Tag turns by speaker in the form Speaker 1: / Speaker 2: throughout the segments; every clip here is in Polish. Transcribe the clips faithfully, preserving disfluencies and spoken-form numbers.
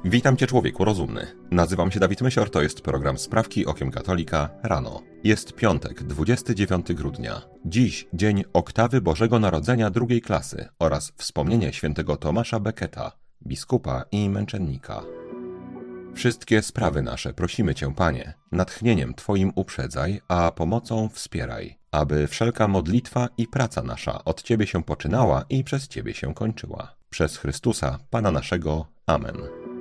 Speaker 1: Witam Cię, człowieku rozumny. Nazywam się Dawid Mysior, to jest program Sprawki Okiem Katolika rano. Jest piątek, dwudziestego dziewiątego grudnia. Dziś dzień oktawy Bożego Narodzenia drugiej klasy oraz wspomnienie świętego Tomasza Becketa, biskupa i męczennika. Wszystkie sprawy nasze prosimy Cię, Panie, natchnieniem Twoim uprzedzaj, a pomocą wspieraj, aby wszelka modlitwa i praca nasza od Ciebie się poczynała i przez Ciebie się kończyła. Przez Chrystusa, Pana naszego. Amen.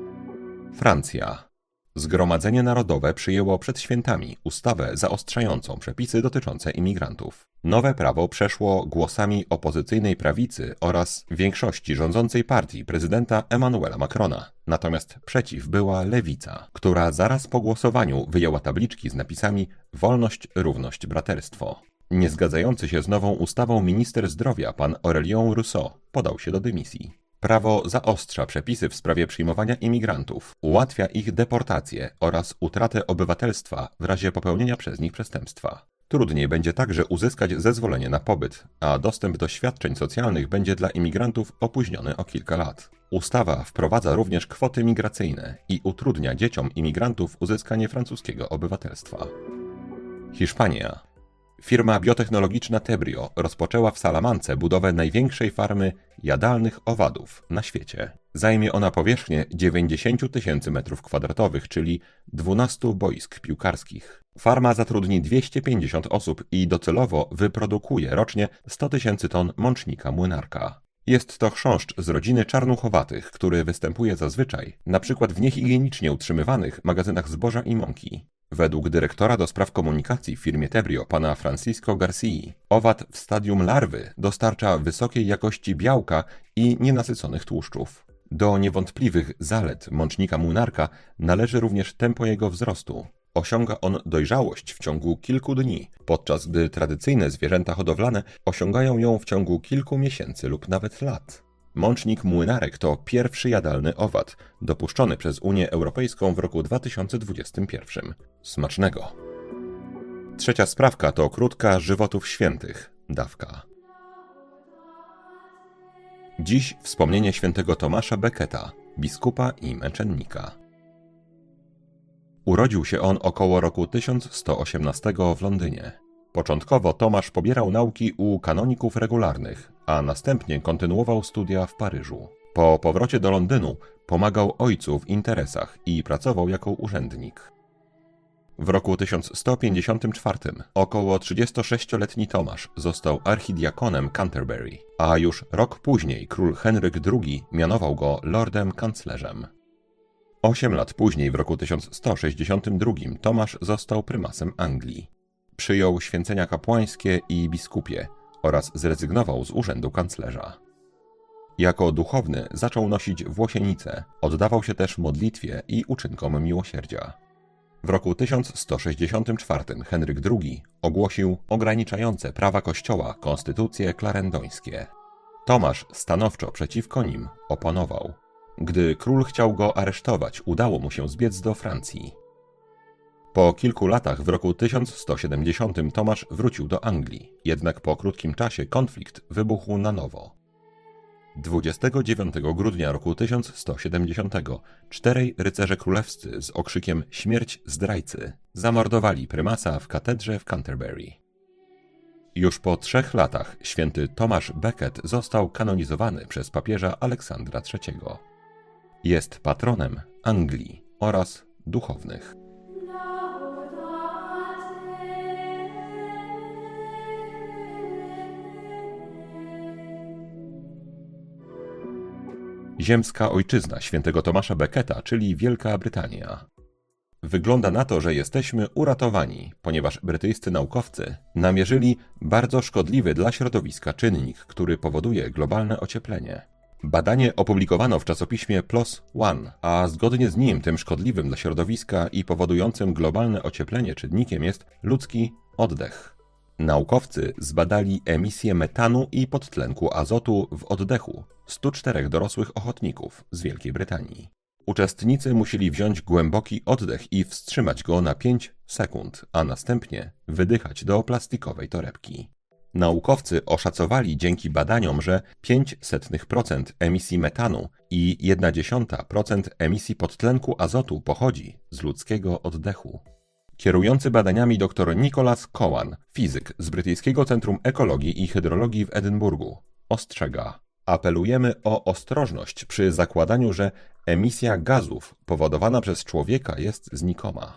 Speaker 1: Francja. Zgromadzenie Narodowe przyjęło przed świętami ustawę zaostrzającą przepisy dotyczące imigrantów. Nowe prawo przeszło głosami opozycyjnej prawicy oraz większości rządzącej partii prezydenta Emmanuela Macrona. Natomiast przeciw była lewica, która zaraz po głosowaniu wyjęła tabliczki z napisami wolność, równość, braterstwo. Niezgadzający się z nową ustawą minister zdrowia pan Aurélien Rousseau podał się do dymisji. Prawo zaostrza przepisy w sprawie przyjmowania imigrantów, ułatwia ich deportację oraz utratę obywatelstwa w razie popełnienia przez nich przestępstwa. Trudniej będzie także uzyskać zezwolenie na pobyt, a dostęp do świadczeń socjalnych będzie dla imigrantów opóźniony o kilka lat. Ustawa wprowadza również kwoty migracyjne i utrudnia dzieciom imigrantów uzyskanie francuskiego obywatelstwa. Hiszpania. Firma biotechnologiczna Tebrio rozpoczęła w Salamance budowę największej farmy jadalnych owadów na świecie. Zajmie ona powierzchnię dziewięćdziesiąt tysięcy metrów kwadratowych, czyli dwanaście boisk piłkarskich. Farma zatrudni dwieście pięćdziesiąt osób i docelowo wyprodukuje rocznie sto tysięcy ton mącznika młynarka. Jest to chrząszcz z rodziny czarnuchowatych, który występuje zazwyczaj np. w niehigienicznie utrzymywanych magazynach zboża i mąki. Według dyrektora do spraw komunikacji w firmie Tebrio, pana Francisco Garcii, owad w stadium larwy dostarcza wysokiej jakości białka i nienasyconych tłuszczów. Do niewątpliwych zalet mącznika młynarka należy również tempo jego wzrostu. Osiąga on dojrzałość w ciągu kilku dni, podczas gdy tradycyjne zwierzęta hodowlane osiągają ją w ciągu kilku miesięcy lub nawet lat. Mącznik młynarek to pierwszy jadalny owad, dopuszczony przez Unię Europejską w roku dwa tysiące dwudziestym pierwszym. Smacznego! Trzecia sprawka to krótka żywotów świętych, dawka. Dziś wspomnienie świętego Tomasza Becketa, biskupa i męczennika. Urodził się on około roku tysiąc sto osiemnastego w Londynie. Początkowo Tomasz pobierał nauki u kanoników regularnych, a następnie kontynuował studia w Paryżu. Po powrocie do Londynu pomagał ojcu w interesach i pracował jako urzędnik. W roku tysiąc sto pięćdziesiątym czwartym około trzydziestosześcioletni Tomasz został archidiakonem Canterbury, a już rok później król Henryk drugi mianował go lordem kanclerzem. Osiem lat później, w roku tysiąc sto sześćdziesiątym drugim, Tomasz został prymasem Anglii. Przyjął święcenia kapłańskie i biskupie oraz zrezygnował z urzędu kanclerza. Jako duchowny zaczął nosić włosienice, oddawał się też modlitwie i uczynkom miłosierdzia. W roku tysiąc sto sześćdziesiątym czwartym Henryk drugi ogłosił ograniczające prawa kościoła konstytucje klarendońskie. Tomasz stanowczo przeciwko nim oponował. Gdy król chciał go aresztować, udało mu się zbiec do Francji. Po kilku latach, w roku tysiąc sto siedemdziesiątym, Tomasz wrócił do Anglii, jednak po krótkim czasie konflikt wybuchł na nowo. dwudziestego dziewiątego grudnia roku tysiąc sto siedemdziesiątego czterej rycerze królewscy z okrzykiem „Śmierć zdrajcy” zamordowali prymasa w katedrze w Canterbury. Już po trzech latach święty Tomasz Becket został kanonizowany przez papieża Aleksandra trzeciego. Jest patronem Anglii oraz duchownych. Ziemska ojczyzna świętego Tomasza Becketa, czyli Wielka Brytania. Wygląda na to, że jesteśmy uratowani, ponieważ brytyjscy naukowcy namierzyli bardzo szkodliwy dla środowiska czynnik, który powoduje globalne ocieplenie. Badanie opublikowano w czasopiśmie P L O S One, a zgodnie z nim tym szkodliwym dla środowiska i powodującym globalne ocieplenie czynnikiem jest ludzki oddech. Naukowcy zbadali emisję metanu i podtlenku azotu w oddechu stu czterech dorosłych ochotników z Wielkiej Brytanii. Uczestnicy musieli wziąć głęboki oddech i wstrzymać go na pięć sekund, a następnie wydychać do plastikowej torebki. Naukowcy oszacowali dzięki badaniom, że pięć dziesiątych procent emisji metanu i jedna dziesiąta procent emisji podtlenku azotu pochodzi z ludzkiego oddechu. Kierujący badaniami dr Nicholas Cowan, fizyk z Brytyjskiego Centrum Ekologii i Hydrologii w Edynburgu, ostrzega: apelujemy o ostrożność przy zakładaniu, że emisja gazów powodowana przez człowieka jest znikoma.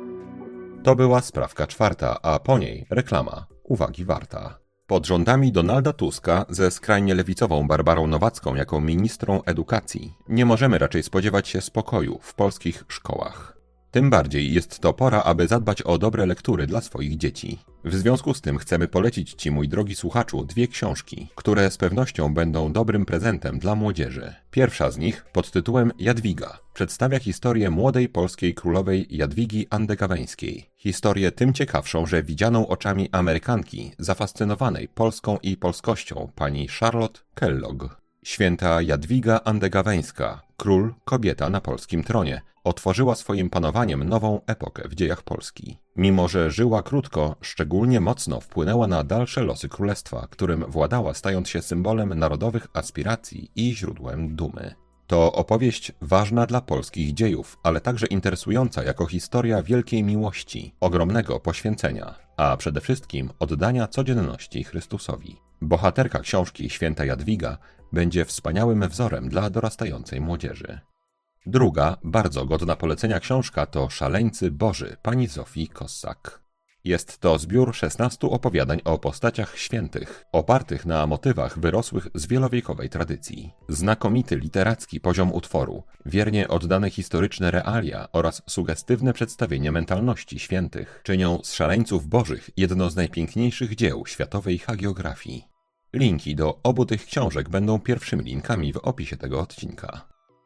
Speaker 1: To była sprawka czwarta, a po niej reklama. Uwagi warta. Pod rządami Donalda Tuska ze skrajnie lewicową Barbarą Nowacką jako ministrą edukacji nie możemy raczej spodziewać się spokoju w polskich szkołach. Tym bardziej jest to pora, aby zadbać o dobre lektury dla swoich dzieci. W związku z tym chcemy polecić Ci, mój drogi słuchaczu, dwie książki, które z pewnością będą dobrym prezentem dla młodzieży. Pierwsza z nich, pod tytułem Jadwiga, przedstawia historię młodej polskiej królowej Jadwigi Andegaweńskiej. Historię tym ciekawszą, że widzianą oczami Amerykanki zafascynowanej Polską i polskością pani Charlotte Kellogg. Święta Jadwiga Andegaweńska, król, kobieta na polskim tronie, otworzyła swoim panowaniem nową epokę w dziejach Polski. Mimo że żyła krótko, szczególnie mocno wpłynęła na dalsze losy królestwa, którym władała, stając się symbolem narodowych aspiracji i źródłem dumy. To opowieść ważna dla polskich dziejów, ale także interesująca jako historia wielkiej miłości, ogromnego poświęcenia, a przede wszystkim oddania codzienności Chrystusowi. Bohaterka książki Święta Jadwiga będzie wspaniałym wzorem dla dorastającej młodzieży. Druga, bardzo godna polecenia książka to Szaleńcy Boży pani Zofii Kossak. Jest to zbiór szesnastu opowiadań o postaciach świętych, opartych na motywach wyrosłych z wielowiekowej tradycji. Znakomity literacki poziom utworu, wiernie oddane historyczne realia oraz sugestywne przedstawienie mentalności świętych czynią z Szaleńców Bożych jedno z najpiękniejszych dzieł światowej hagiografii. Linki do obu tych książek będą pierwszymi linkami w opisie tego odcinka.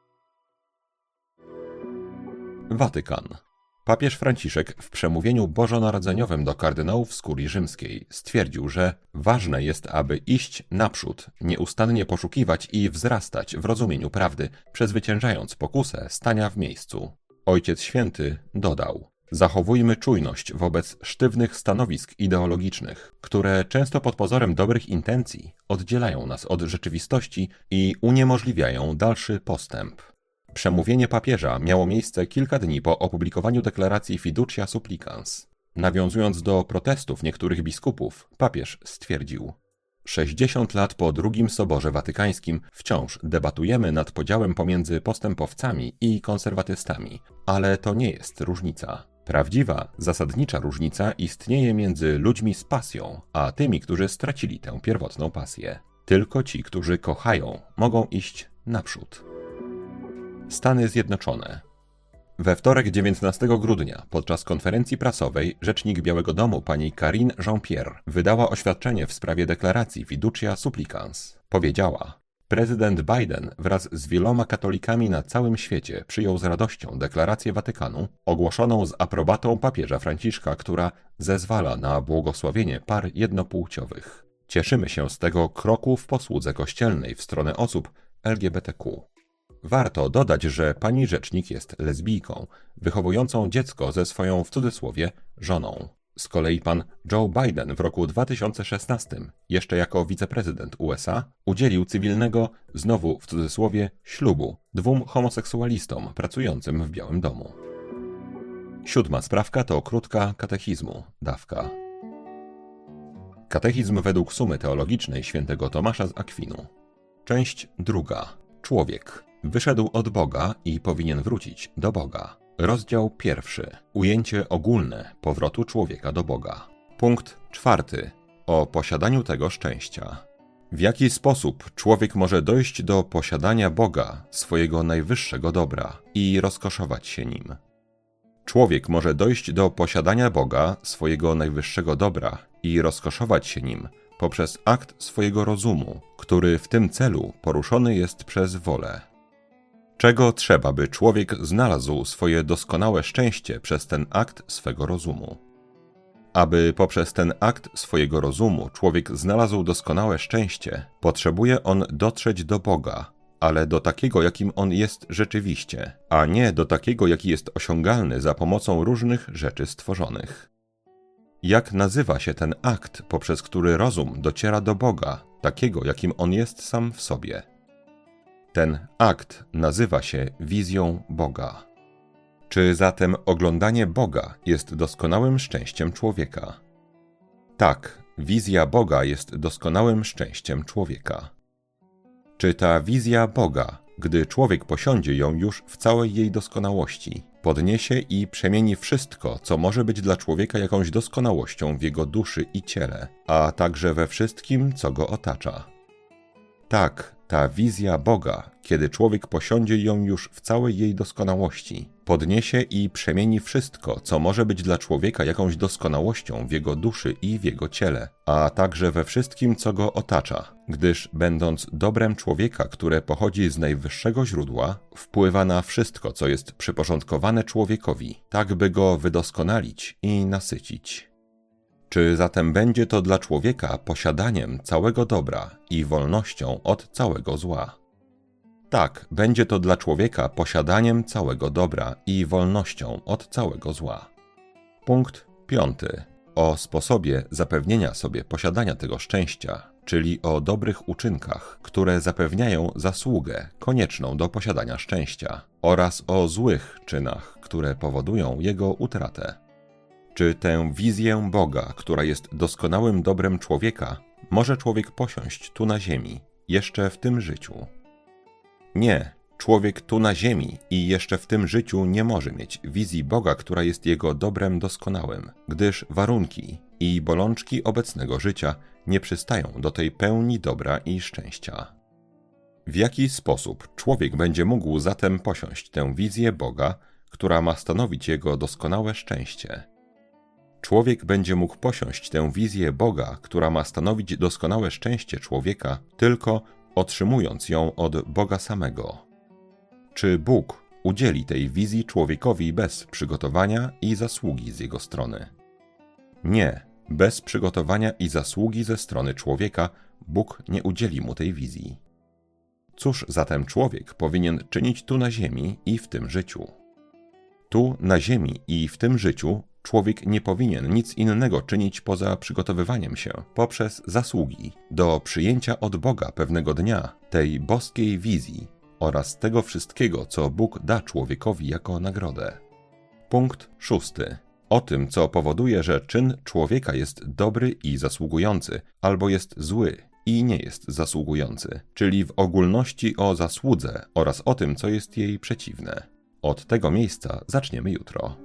Speaker 1: Watykan. Papież Franciszek w przemówieniu bożonarodzeniowym do kardynałów z Kurii Rzymskiej stwierdził, że ważne jest, aby iść naprzód, nieustannie poszukiwać i wzrastać w rozumieniu prawdy, przezwyciężając pokusę stania w miejscu. Ojciec Święty dodał: zachowujmy czujność wobec sztywnych stanowisk ideologicznych, które często pod pozorem dobrych intencji oddzielają nas od rzeczywistości i uniemożliwiają dalszy postęp. Przemówienie papieża miało miejsce kilka dni po opublikowaniu deklaracji Fiducia Supplicans. Nawiązując do protestów niektórych biskupów, papież stwierdził: sześćdziesiąt lat po drugim Soborze Watykańskim wciąż debatujemy nad podziałem pomiędzy postępowcami i konserwatystami, ale to nie jest różnica. Prawdziwa, zasadnicza różnica istnieje między ludźmi z pasją, a tymi, którzy stracili tę pierwotną pasję. Tylko ci, którzy kochają, mogą iść naprzód. Stany Zjednoczone. We wtorek dziewiętnastego grudnia podczas konferencji prasowej rzecznik Białego Domu pani Karine Jean-Pierre wydała oświadczenie w sprawie deklaracji Fiducia Supplicans. Powiedziała: prezydent Biden wraz z wieloma katolikami na całym świecie przyjął z radością deklarację Watykanu ogłoszoną z aprobatą papieża Franciszka, która zezwala na błogosławienie par jednopłciowych. Cieszymy się z tego kroku w posłudze kościelnej w stronę osób L G B T Q. Warto dodać, że pani rzecznik jest lesbijką, wychowującą dziecko ze swoją, w cudzysłowie, żoną. Z kolei pan Joe Biden w roku dwa tysiące szesnastym, jeszcze jako wiceprezydent U S A, udzielił cywilnego, znowu w cudzysłowie, ślubu dwóm homoseksualistom pracującym w Białym Domu. Siódma sprawka to krótka katechizmu, dawka. Katechizm według sumy teologicznej świętego Tomasza z Akwinu. Część druga. Człowiek. Wyszedł od Boga i powinien wrócić do Boga. Rozdział pierwszy. Ujęcie ogólne powrotu człowieka do Boga. Punkt czwarty. O posiadaniu tego szczęścia. W jaki sposób człowiek może dojść do posiadania Boga, swojego najwyższego dobra, i rozkoszować się nim? Człowiek może dojść do posiadania Boga, swojego najwyższego dobra, i rozkoszować się nim poprzez akt swojego rozumu, który w tym celu poruszony jest przez wolę. Czego trzeba, by człowiek znalazł swoje doskonałe szczęście przez ten akt swego rozumu? Aby poprzez ten akt swojego rozumu człowiek znalazł doskonałe szczęście, potrzebuje on dotrzeć do Boga, ale do takiego, jakim on jest rzeczywiście, a nie do takiego, jaki jest osiągalny za pomocą różnych rzeczy stworzonych. Jak nazywa się ten akt, poprzez który rozum dociera do Boga, takiego, jakim On jest sam w sobie? Ten akt nazywa się wizją Boga. Czy zatem oglądanie Boga jest doskonałym szczęściem człowieka? Tak, wizja Boga jest doskonałym szczęściem człowieka. Czy ta wizja Boga, gdy człowiek posiądzie ją już w całej jej doskonałości, podniesie i przemieni wszystko, co może być dla człowieka jakąś doskonałością w jego duszy i ciele, a także we wszystkim, co go otacza? Tak, ta wizja Boga, kiedy człowiek posiądzie ją już w całej jej doskonałości, podniesie i przemieni wszystko, co może być dla człowieka jakąś doskonałością w jego duszy i w jego ciele, a także we wszystkim, co go otacza, gdyż będąc dobrem człowieka, które pochodzi z najwyższego źródła, wpływa na wszystko, co jest przyporządkowane człowiekowi, tak by go wydoskonalić i nasycić. Czy zatem będzie to dla człowieka posiadaniem całego dobra i wolnością od całego zła? Tak, będzie to dla człowieka posiadaniem całego dobra i wolnością od całego zła. Punkt piąty. O sposobie zapewnienia sobie posiadania tego szczęścia, czyli o dobrych uczynkach, które zapewniają zasługę konieczną do posiadania szczęścia, oraz o złych czynach, które powodują jego utratę. Czy tę wizję Boga, która jest doskonałym dobrem człowieka, może człowiek posiąść tu na ziemi, jeszcze w tym życiu? Nie, człowiek tu na ziemi i jeszcze w tym życiu nie może mieć wizji Boga, która jest jego dobrem doskonałym, gdyż warunki i bolączki obecnego życia nie przystają do tej pełni dobra i szczęścia. W jaki sposób człowiek będzie mógł zatem posiąść tę wizję Boga, która ma stanowić jego doskonałe szczęście? Człowiek będzie mógł posiąść tę wizję Boga, która ma stanowić doskonałe szczęście człowieka, tylko otrzymując ją od Boga samego. Czy Bóg udzieli tej wizji człowiekowi bez przygotowania i zasługi z jego strony? Nie, bez przygotowania i zasługi ze strony człowieka Bóg nie udzieli mu tej wizji. Cóż zatem człowiek powinien czynić tu na ziemi i w tym życiu? Tu na ziemi i w tym życiu człowiek nie powinien nic innego czynić poza przygotowywaniem się poprzez zasługi do przyjęcia od Boga pewnego dnia tej boskiej wizji oraz tego wszystkiego, co Bóg da człowiekowi jako nagrodę. Punkt szósty. O tym, co powoduje, że czyn człowieka jest dobry i zasługujący, albo jest zły i nie jest zasługujący, czyli w ogólności o zasłudze oraz o tym, co jest jej przeciwne. Od tego miejsca zaczniemy jutro.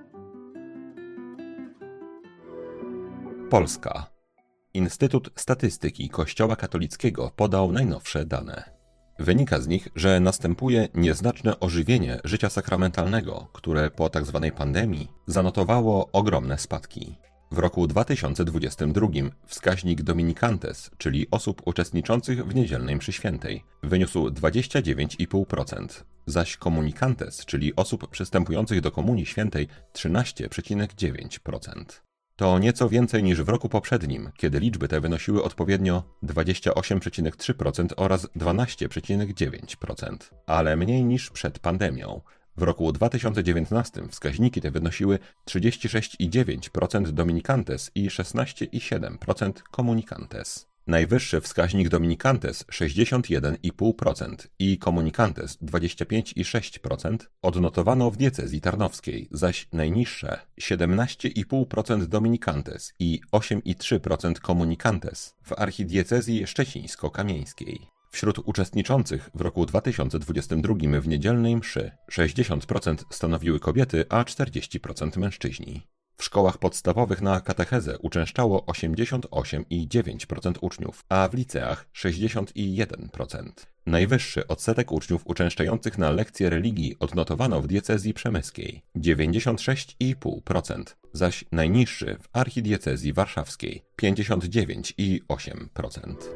Speaker 1: Polska. Instytut Statystyki Kościoła Katolickiego podał najnowsze dane. Wynika z nich, że następuje nieznaczne ożywienie życia sakramentalnego, które po tzw. pandemii zanotowało ogromne spadki. W roku dwa tysiące dwudziestym drugim wskaźnik Dominicantes, czyli osób uczestniczących w niedzielnej mszy świętej, wyniósł dwadzieścia dziewięć i pół procent, zaś Communicantes, czyli osób przystępujących do Komunii Świętej, trzynaście przecinek dziewięć procent. To nieco więcej niż w roku poprzednim, kiedy liczby te wynosiły odpowiednio dwadzieścia osiem przecinek trzy procent oraz dwanaście przecinek dziewięć procent, ale mniej niż przed pandemią. W roku dwa tysiące dziewiętnastym wskaźniki te wynosiły trzydzieści sześć przecinek dziewięć procent Dominicantes i szesnaście przecinek siedem procent Communicantes. Najwyższy wskaźnik Dominicantes sześćdziesiąt jeden przecinek pięć procent i Communicantes dwadzieścia pięć przecinek sześć procent odnotowano w diecezji tarnowskiej, zaś najniższe siedemnaście przecinek pięć procent Dominicantes i osiem przecinek trzy procent Communicantes w archidiecezji szczecińsko-kamieńskiej. Wśród uczestniczących w roku dwa tysiące dwudziestym drugim w niedzielnej mszy sześćdziesiąt procent stanowiły kobiety, a czterdzieści procent mężczyźni. W szkołach podstawowych na katechezę uczęszczało osiemdziesiąt osiem przecinek dziewięć procent uczniów, a w liceach sześćdziesiąt jeden procent. Najwyższy odsetek uczniów uczęszczających na lekcje religii odnotowano w diecezji przemyskiej dziewięćdziesiąt sześć przecinek pięć procent, zaś najniższy w archidiecezji warszawskiej pięćdziesiąt dziewięć przecinek osiem procent.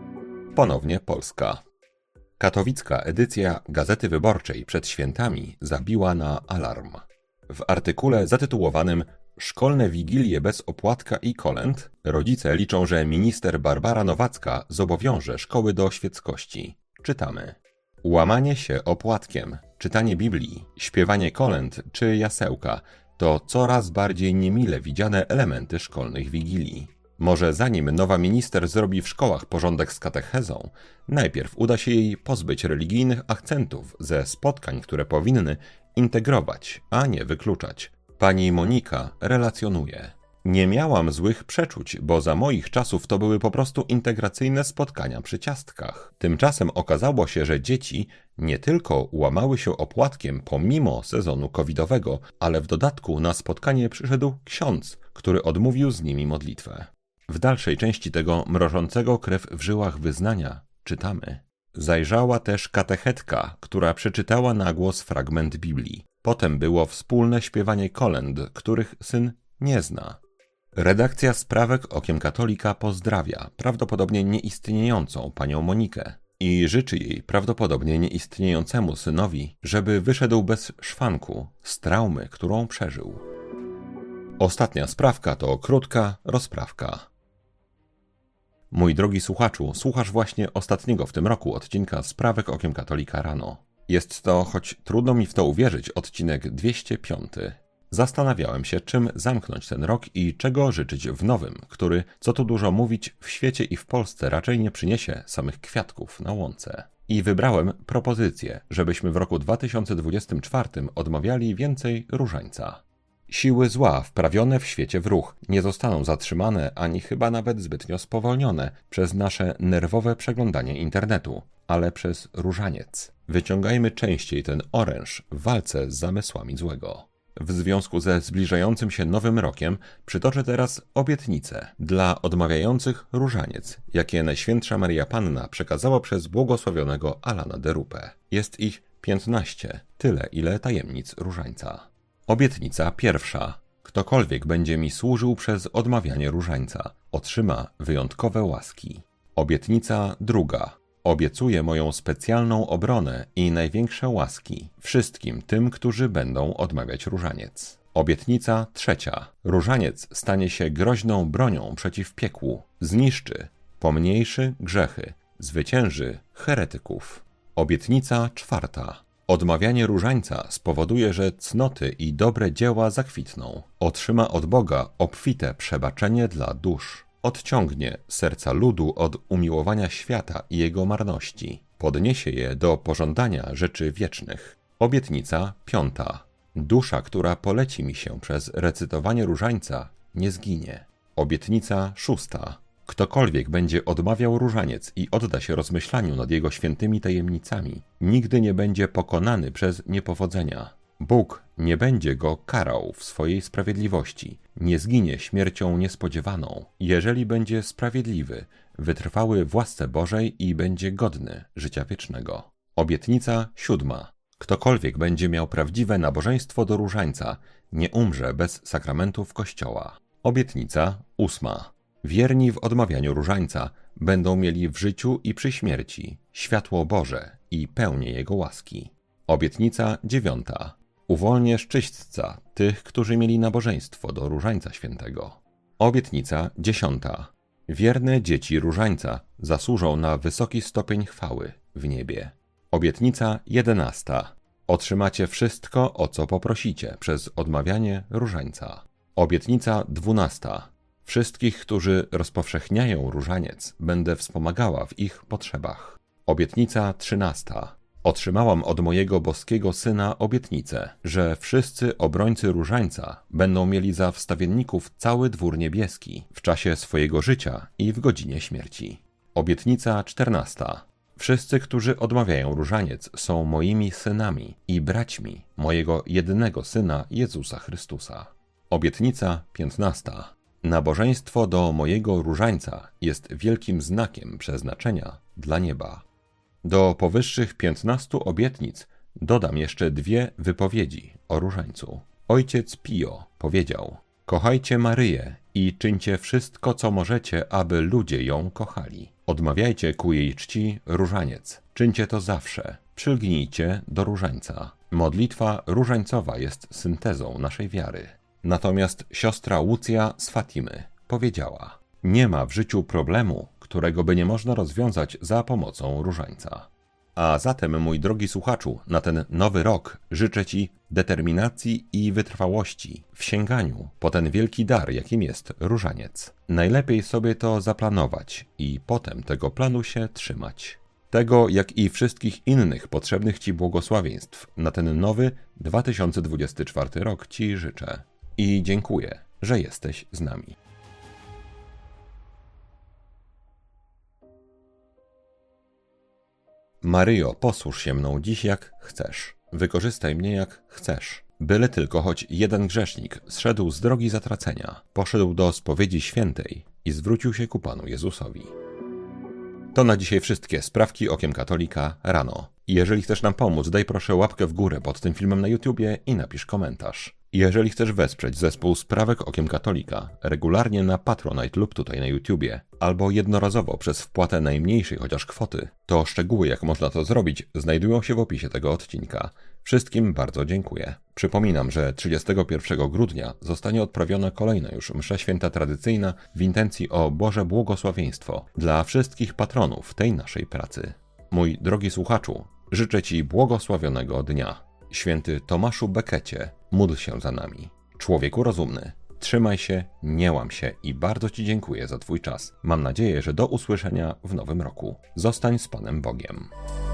Speaker 1: Ponownie Polska. Katowicka edycja Gazety Wyborczej przed świętami zabiła na alarm. W artykule zatytułowanym Szkolne wigilie bez opłatka i kolęd rodzice liczą, że minister Barbara Nowacka zobowiąże szkoły do świeckości. Czytamy. Łamanie się opłatkiem, czytanie Biblii, śpiewanie kolęd czy jasełka to coraz bardziej niemile widziane elementy szkolnych wigilii. Może zanim nowa minister zrobi w szkołach porządek z katechezą, najpierw uda się jej pozbyć religijnych akcentów ze spotkań, które powinny integrować, a nie wykluczać. Pani Monika relacjonuje. Nie miałam złych przeczuć, bo za moich czasów to były po prostu integracyjne spotkania przy ciastkach. Tymczasem okazało się, że dzieci nie tylko łamały się opłatkiem pomimo sezonu covidowego, ale w dodatku na spotkanie przyszedł ksiądz, który odmówił z nimi modlitwę. W dalszej części tego mrożącego krew w żyłach wyznania czytamy. Zajrzała też katechetka, która przeczytała na głos fragment Biblii. Potem było wspólne śpiewanie kolęd, których syn nie zna. Redakcja Sprawek Okiem Katolika pozdrawia prawdopodobnie nieistniejącą panią Monikę i życzy jej prawdopodobnie nieistniejącemu synowi, żeby wyszedł bez szwanku z traumy, którą przeżył. Ostatnia sprawka to krótka rozprawka. Mój drogi słuchaczu, słuchasz właśnie ostatniego w tym roku odcinka Sprawek Okiem Katolika rano. Jest to, choć trudno mi w to uwierzyć, odcinek dwieście piąty. Zastanawiałem się, czym zamknąć ten rok i czego życzyć w nowym, który, co tu dużo mówić, w świecie i w Polsce raczej nie przyniesie samych kwiatków na łące. I wybrałem propozycję, żebyśmy w roku dwa tysiące dwudziestym czwartym odmawiali więcej różańca. Siły zła wprawione w świecie w ruch nie zostaną zatrzymane ani chyba nawet zbytnio spowolnione przez nasze nerwowe przeglądanie internetu, ale przez różaniec. Wyciągajmy częściej ten oręż w walce z zamysłami złego. W związku ze zbliżającym się nowym rokiem przytoczę teraz obietnice dla odmawiających różaniec, jakie Najświętsza Maria Panna przekazała przez błogosławionego Alana de Rupe. Jest ich piętnaście, tyle ile tajemnic różańca. Obietnica pierwsza. Ktokolwiek będzie mi służył przez odmawianie różańca, otrzyma wyjątkowe łaski. Obietnica druga. Obiecuję moją specjalną obronę i największe łaski wszystkim tym, którzy będą odmawiać różaniec. Obietnica trzecia. Różaniec stanie się groźną bronią przeciw piekłu. Zniszczy, pomniejszy grzechy, zwycięży heretyków. Obietnica czwarta. Odmawianie różańca spowoduje, że cnoty i dobre dzieła zakwitną. Otrzyma od Boga obfite przebaczenie dla dusz. Odciągnie serca ludu od umiłowania świata i jego marności. Podniesie je do pożądania rzeczy wiecznych. Obietnica piąta. Dusza, która poleci mi się przez recytowanie różańca, nie zginie. Obietnica szósta. Ktokolwiek będzie odmawiał różaniec i odda się rozmyślaniu nad jego świętymi tajemnicami, nigdy nie będzie pokonany przez niepowodzenia. Bóg nie będzie go karał w swojej sprawiedliwości, nie zginie śmiercią niespodziewaną, jeżeli będzie sprawiedliwy, wytrwały w łasce Bożej i będzie godny życia wiecznego. Obietnica siódma. Ktokolwiek będzie miał prawdziwe nabożeństwo do różańca, nie umrze bez sakramentów Kościoła. Obietnica ósma. Wierni w odmawianiu różańca będą mieli w życiu i przy śmierci światło Boże i pełnię Jego łaski. Obietnica dziewiąta. Uwolnię z czyśćca tych, którzy mieli nabożeństwo do różańca świętego. Obietnica dziesiąta. Wierne dzieci różańca zasłużą na wysoki stopień chwały w niebie. Obietnica jedenasta. Otrzymacie wszystko, o co poprosicie przez odmawianie różańca. Obietnica dwunasta. Wszystkich, którzy rozpowszechniają różaniec, będę wspomagała w ich potrzebach. Obietnica trzynasta. Otrzymałam od mojego boskiego Syna obietnicę, że wszyscy obrońcy różańca będą mieli za wstawienników cały dwór niebieski w czasie swojego życia i w godzinie śmierci. Obietnica czternasta. Wszyscy, którzy odmawiają różaniec, są moimi synami i braćmi mojego jedynego Syna Jezusa Chrystusa. Obietnica piętnasta. Nabożeństwo do mojego różańca jest wielkim znakiem przeznaczenia dla nieba. Do powyższych piętnastu obietnic dodam jeszcze dwie wypowiedzi o różańcu. Ojciec Pio powiedział: kochajcie Maryję i czyńcie wszystko, co możecie, aby ludzie ją kochali. Odmawiajcie ku jej czci różaniec. Czyńcie to zawsze. Przylgnijcie do różańca. Modlitwa różańcowa jest syntezą naszej wiary. Natomiast siostra Łucja z Fatimy powiedziała: nie ma w życiu problemu, którego by nie można rozwiązać za pomocą różańca. A zatem, mój drogi słuchaczu, na ten nowy rok życzę Ci determinacji i wytrwałości w sięganiu po ten wielki dar, jakim jest różaniec. Najlepiej sobie to zaplanować i potem tego planu się trzymać. Tego, jak i wszystkich innych potrzebnych Ci błogosławieństw na ten nowy dwa tysiące dwudziesty czwarty rok Ci życzę. I dziękuję, że jesteś z nami. Maryjo, posłuż się mną dziś jak chcesz. Wykorzystaj mnie jak chcesz. Byle tylko choć jeden grzesznik zszedł z drogi zatracenia, poszedł do spowiedzi świętej i zwrócił się ku Panu Jezusowi. To na dzisiaj wszystkie sprawki Okiem Katolika rano. Jeżeli chcesz nam pomóc, daj proszę łapkę w górę pod tym filmem na YouTubie i napisz komentarz. Jeżeli chcesz wesprzeć zespół Sprawek Okiem Katolika regularnie na Patronite lub tutaj na YouTubie, albo jednorazowo przez wpłatę najmniejszej chociaż kwoty, to szczegóły, jak można to zrobić, znajdują się w opisie tego odcinka. Wszystkim bardzo dziękuję. Przypominam, że trzydziestego pierwszego grudnia zostanie odprawiona kolejna już msza święta tradycyjna w intencji o Boże błogosławieństwo dla wszystkich patronów tej naszej pracy. Mój drogi słuchaczu, życzę Ci błogosławionego dnia. Święty Tomaszu Bekecie, módl się za nami. Człowieku rozumny, trzymaj się, nie łam się i bardzo Ci dziękuję za Twój czas. Mam nadzieję, że do usłyszenia w nowym roku. Zostań z Panem Bogiem.